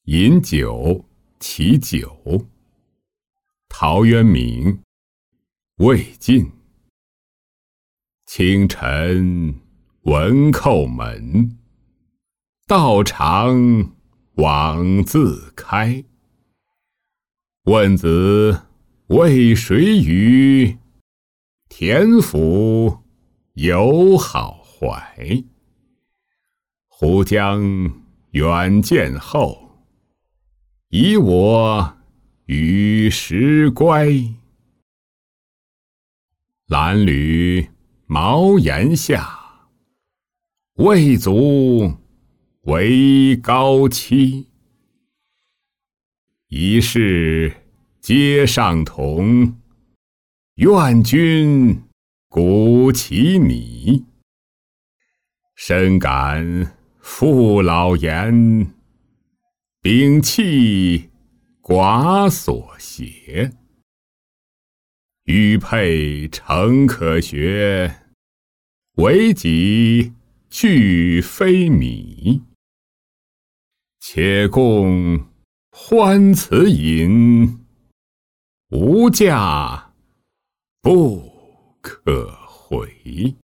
饮酒其酒。陶渊明。魏晋。清晨闻叩门，道常往自开。问子谓谁语？田府有好怀。忽将远见后，遗我于石乖。褴褛茅檐下，未足为高期。一世皆尚同，愿君鼓其拟。深感父老言，摒弃寡所挟。予配诚可学，为己俱非米。且共欢此饮，无价不可回。